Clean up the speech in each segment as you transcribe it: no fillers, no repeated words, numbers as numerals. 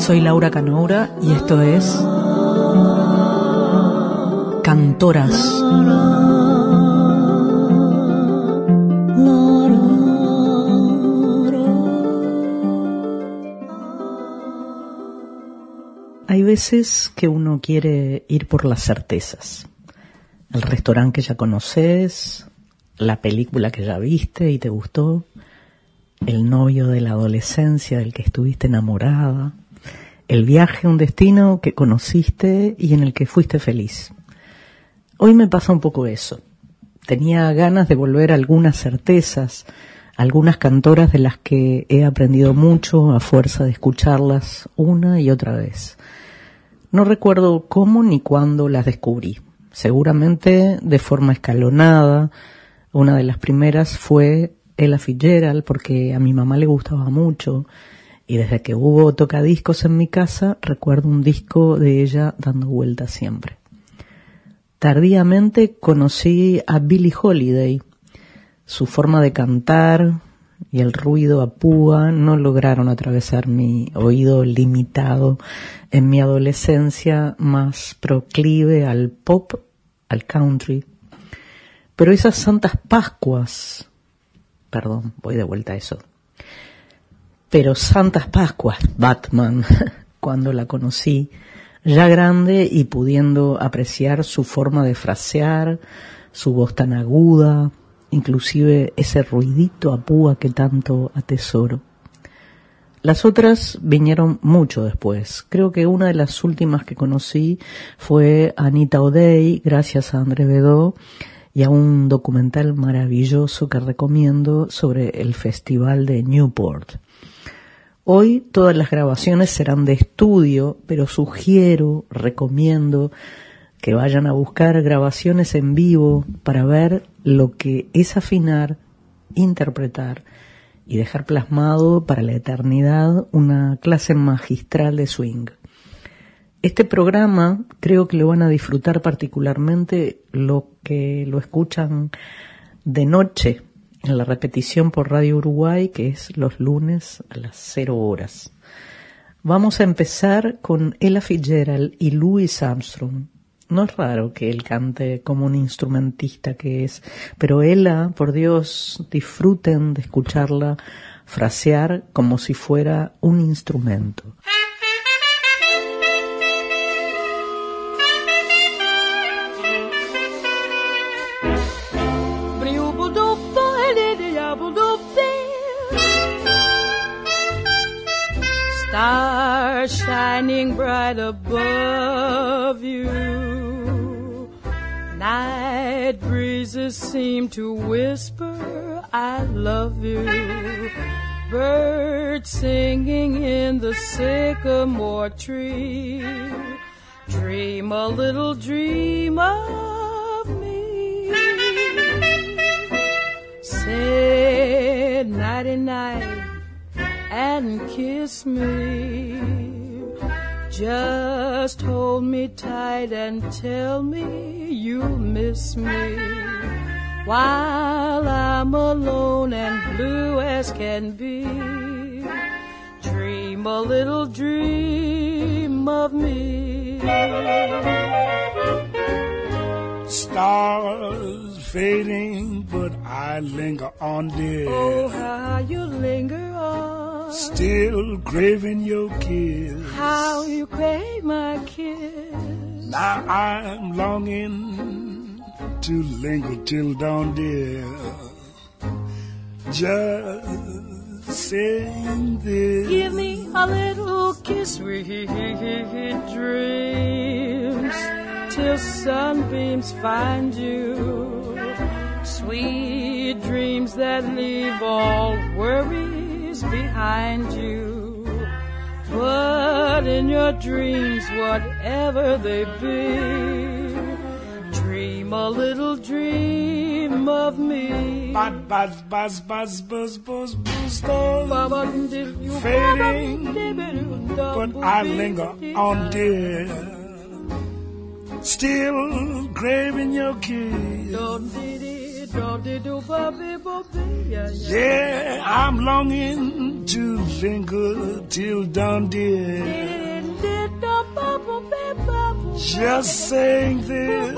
Soy Laura Canoura y esto es Cantoras. Hay veces que uno quiere ir por las certezas. El restaurante que ya conoces, la película que ya viste y te gustó, el novio de la adolescencia del que estuviste enamorada, el viaje a un destino que conociste y en el que fuiste feliz. Hoy me pasa un poco eso. Tenía ganas de volver a algunas certezas, algunas cantoras de las que he aprendido mucho a fuerza de escucharlas una y otra vez. No recuerdo cómo ni cuándo las descubrí. Seguramente de forma escalonada. Una de las primeras fue Ella Fitzgerald, porque a mi mamá le gustaba mucho, y desde que hubo tocadiscos en mi casa, recuerdo un disco de ella dando vueltas siempre. Tardíamente conocí a Billie Holiday. Su forma de cantar y el ruido a púa no lograron atravesar mi oído limitado en mi adolescencia más proclive al pop, al country. Pero esas santas Pascuas, perdón, voy de vuelta a eso. Pero santas Pascuas, Batman, cuando la conocí, ya grande y pudiendo apreciar su forma de frasear, su voz tan aguda, inclusive ese ruidito a púa que tanto atesoro. Las otras vinieron mucho después. Creo que una de las últimas que conocí fue Anita O'Day, gracias a André Bedó, y a un documental maravilloso que recomiendo sobre el Festival de Newport. Hoy todas las grabaciones serán de estudio, pero recomiendo que vayan a buscar grabaciones en vivo para ver lo que es afinar, interpretar y dejar plasmado para la eternidad una clase magistral de swing. Este programa creo que lo van a disfrutar particularmente los que lo escuchan de noche en la repetición por Radio Uruguay, que es los lunes a las 0 horas. Vamos a empezar con Ella Fitzgerald y Louis Armstrong. No es raro que él cante como un instrumentista que es, pero Ella, por Dios, disfruten de escucharla frasear como si fuera un instrumento. Stars shining bright above you, night breezes seem to whisper, I love you, birds singing in the sycamore tree, dream a little dream of me, say nighty-night and kiss me, just hold me tight and tell me you'll miss me, while I'm alone and blue as can be, dream a little dream of me. Stars fading, but I linger on, dear. Oh, how you linger on. Still craving your kiss. How you crave my kiss. Now I'm longing to linger till dawn, dear. Just saying this. Give me a little kiss, sweet dreams, till sunbeams find you. Sweet dreams that leave all worries behind you. But in your dreams, whatever they be, dream a little dream of me. Buzz, buzz, buzz, buzz, buzz, buzz, stars fading, but I linger on, dear. Still craving your kiss. Yeah, I'm longing to linger till dawn, dear. Just saying this.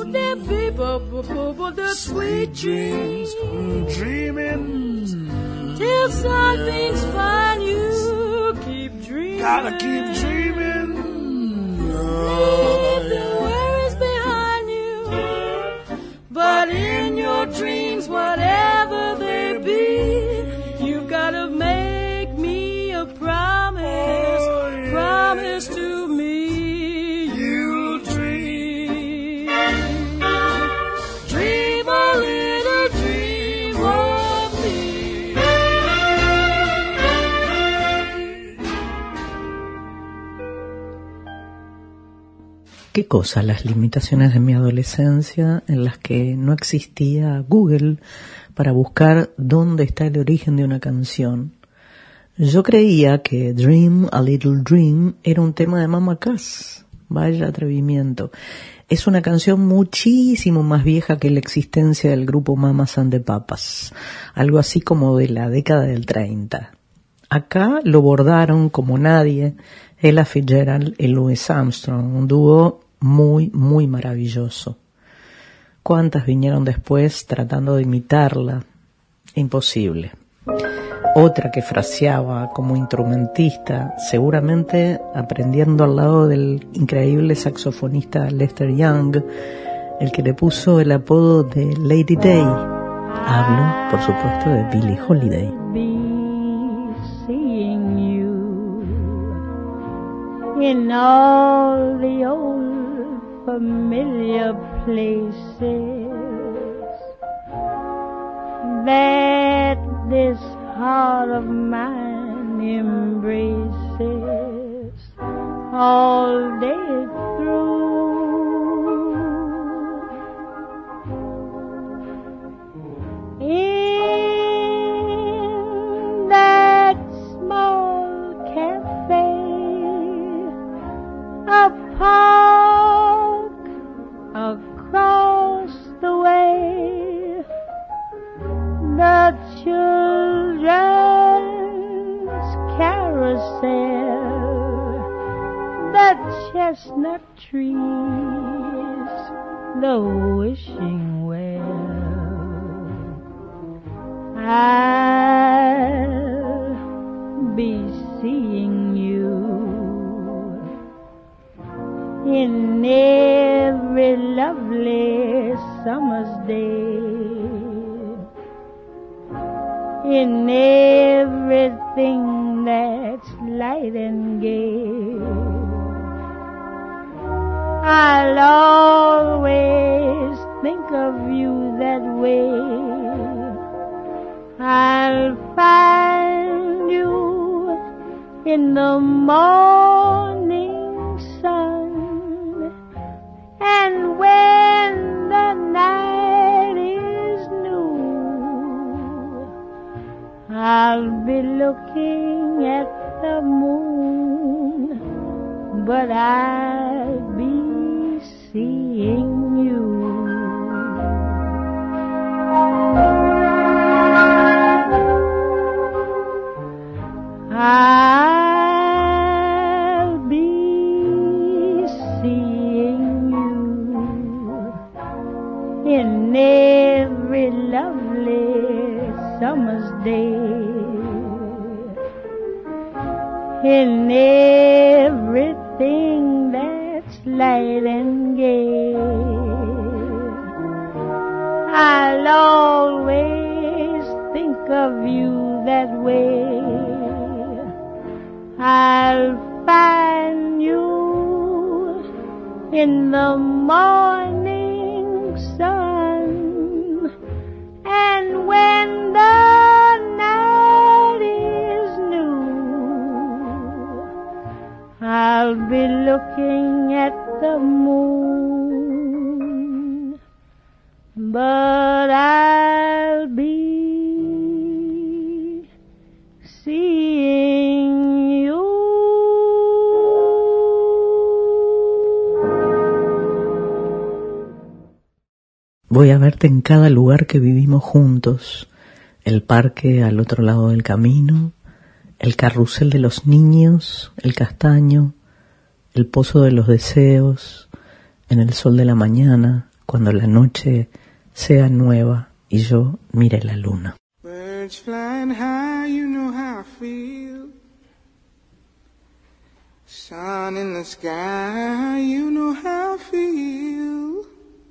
Sweet dreams, dreaming. Till something's find you, keep dreaming. Gotta keep dreaming. Leave the worries behind you. But in your dreams, whatever they be, you gotta make me a promise. Promise to me. You'll dream. Dream a little dream of me. ¿Qué cosa? Las limitaciones de mi adolescencia en las que no existía Google para buscar dónde está el origen de una canción. Yo creía que Dream a Little Dream era un tema de Mama Cass. Vaya atrevimiento. Es una canción muchísimo más vieja que la existencia del grupo Mamas and the Papas, algo así como de la década del 30. Acá lo bordaron como nadie Ella Fitzgerald y Louis Armstrong, un dúo muy, muy maravilloso. ¿Cuántas vinieron después tratando de imitarla? Imposible. Otra que fraseaba como instrumentista, seguramente aprendiendo al lado del increíble saxofonista Lester Young, el que le puso el apodo de Lady Day. Hablo, por supuesto, de Billie Holiday. In all the old familiar places that this heart of mine embraces all day through. In that small cafe, a park across the way, the children's carousel, the chestnut trees, the wishing well. I'll be seeing you in every lovely summer's day, in everything that's light and gay. I'll always think of you that way. I'll find you in the morning sun, and when the night is new, I'll be looking at the moon, but I'll be seeing you. I'll be seeing you in every lovely summer's day, in everything that's light and gay. I'll always think of you that way. I'll find you in the morning sun, and when the night is new, I'll be looking at the moon, but I'll be seeing you. Voy a verte en cada lugar que vivimos juntos, el parque al otro lado del camino, el carrusel de los niños, el castaño, el pozo de los deseos, en el sol de la mañana, cuando la noche sea nueva y yo mire la luna. Birds flying high, you know how I feel. Sun in the sky, you know how I feel.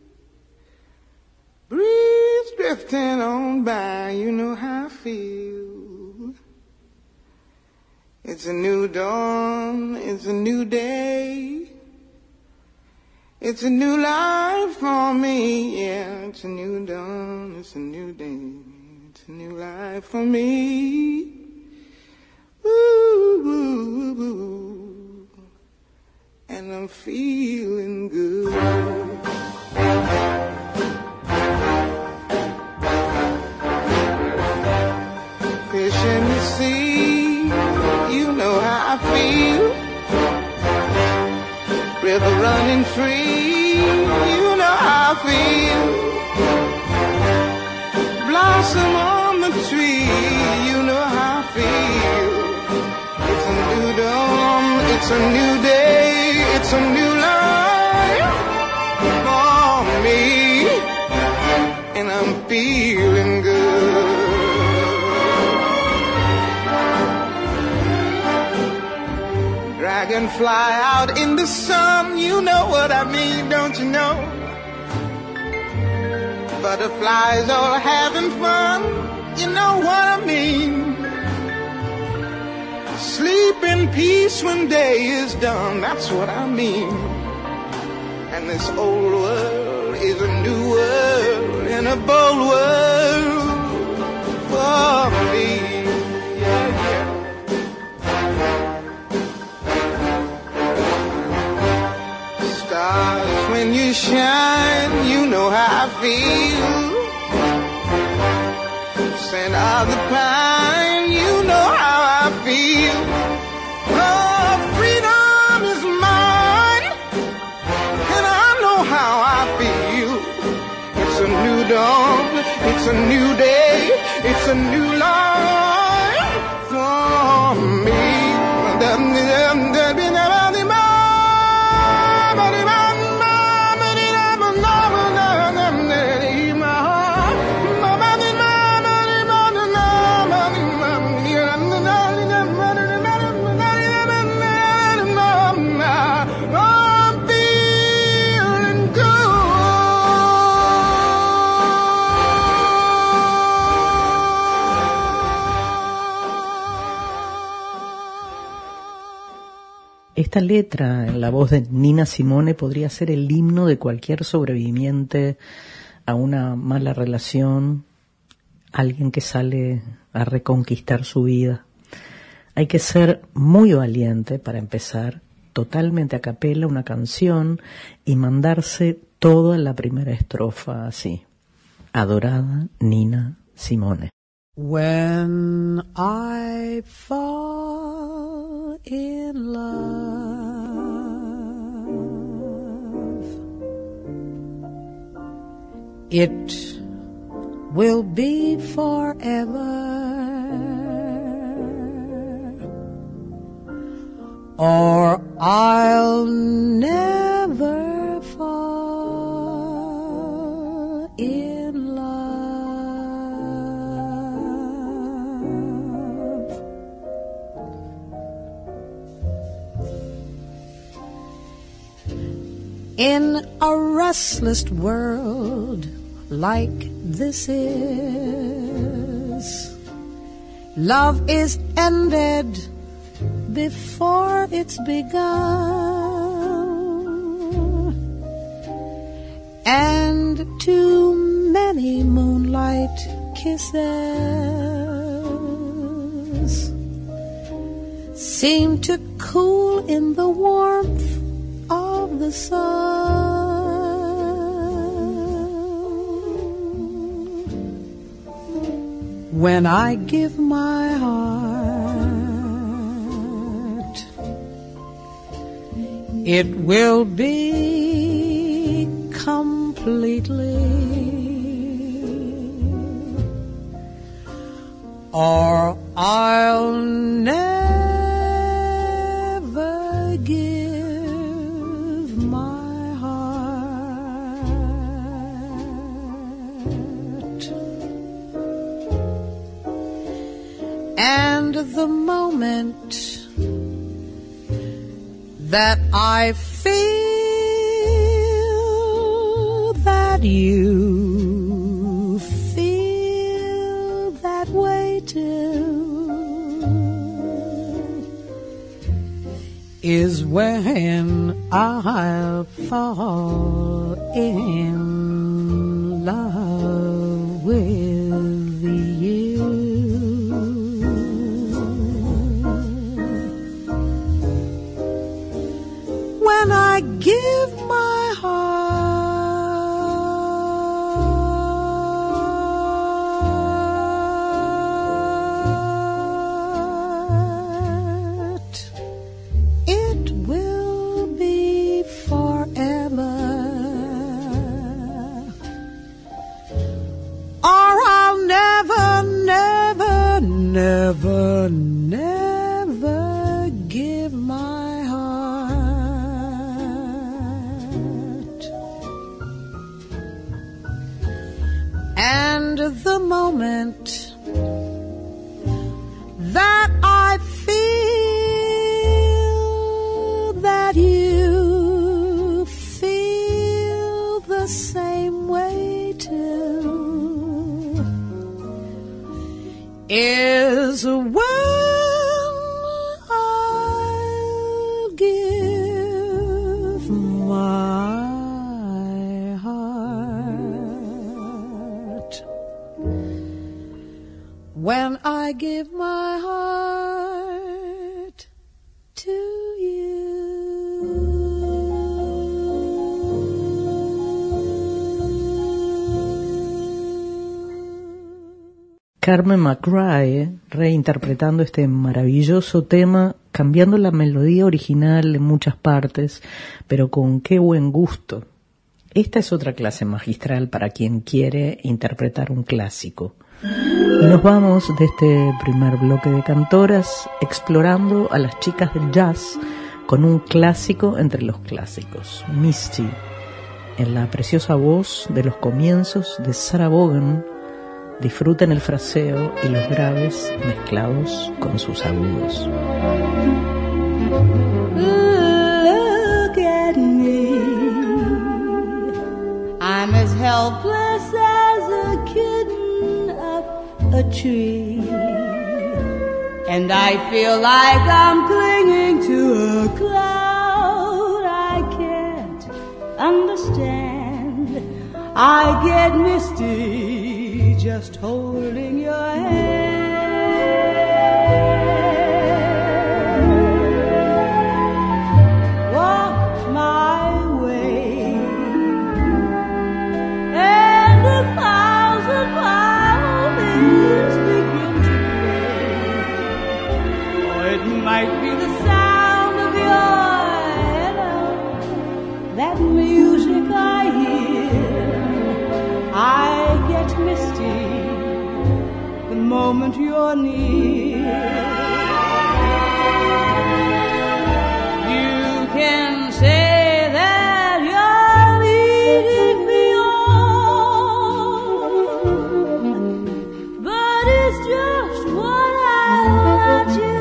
Breeze drifting on by, you know how I feel. It's a new dawn, it's a new day. It's a new life for me, yeah. It's a new dawn, it's a new day. It's a new life for me. Ooh, ooh, ooh. And I'm feeling good. Fish in the sea, you know how I feel. River running free, you know how I feel. Blossom on the tree, you know how I feel. It's a new dawn, it's a new day, it's a new life for me, and I'm feeling good. Dragonfly out in the sun, you know what I mean, don't you know? Butterflies all having fun, you know what I mean. Sleep in peace when day is done, that's what I mean. And this old world is a new world, and a bold world for me. Yeah, yeah. Stars, when you shine, you know how I feel. Scent of the pine, you know how I feel. Oh, freedom is mine, and I know how I feel. It's a new dawn, it's a new day, it's a new life for me. Esta letra, en la voz de Nina Simone, podría ser el himno de cualquier sobreviviente a una mala relación, alguien que sale a reconquistar su vida. Hay que ser muy valiente para empezar totalmente a capela una canción y mandarse toda la primera estrofa así. Adorada Nina Simone. When I fall in love, it will be forever, or I'll never fall in love. In a restless world like this is, love is ended before it's begun, and too many moonlight kisses seem to cool in the warmth of the sun. When I give my heart, it will be completely or I'll never give my heart. And the moment that I feel that you feel that way too is when I'll fall in love with you. When I give my heart, it will be forever, or I'll never, never, never, never give my heart. And the moment that I feel that you feel the same way too is when I'll give my heart. When I give my heart to Carmen McRae reinterpretando este maravilloso tema, cambiando la melodía original en muchas partes, pero con qué buen gusto. Esta es otra clase magistral para quien quiere interpretar un clásico. Y nos vamos de este primer bloque de cantoras explorando a las chicas del jazz con un clásico entre los clásicos, Misty, en la preciosa voz de los comienzos de Sarah Vaughan. Disfruten el fraseo y los graves mezclados con sus agudos. Look at me, I'm as helpless as a kitten up a tree, and I feel like I'm clinging to a cloud I can't understand. I get misty just holding your hand. Walk my way, and 1,000 violins begin to play. Or it might be the sound of your hello, that music I hear. I get misty the moment you're near. You can say that you're leading me on, but it's just what I want you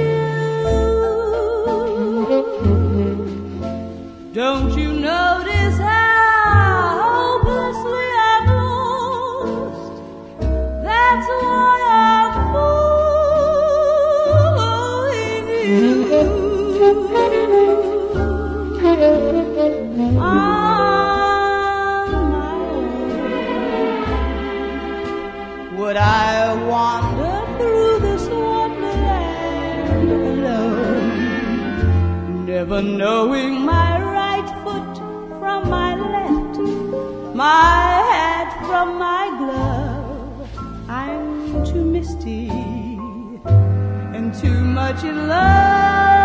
to do. Don't you notice how hopelessly I'm lost? That's why I'm following you. On my own, would I wander through this wonderland alone, never knowing my right foot from my left, my hat from my glove? I'm too misty and too much in love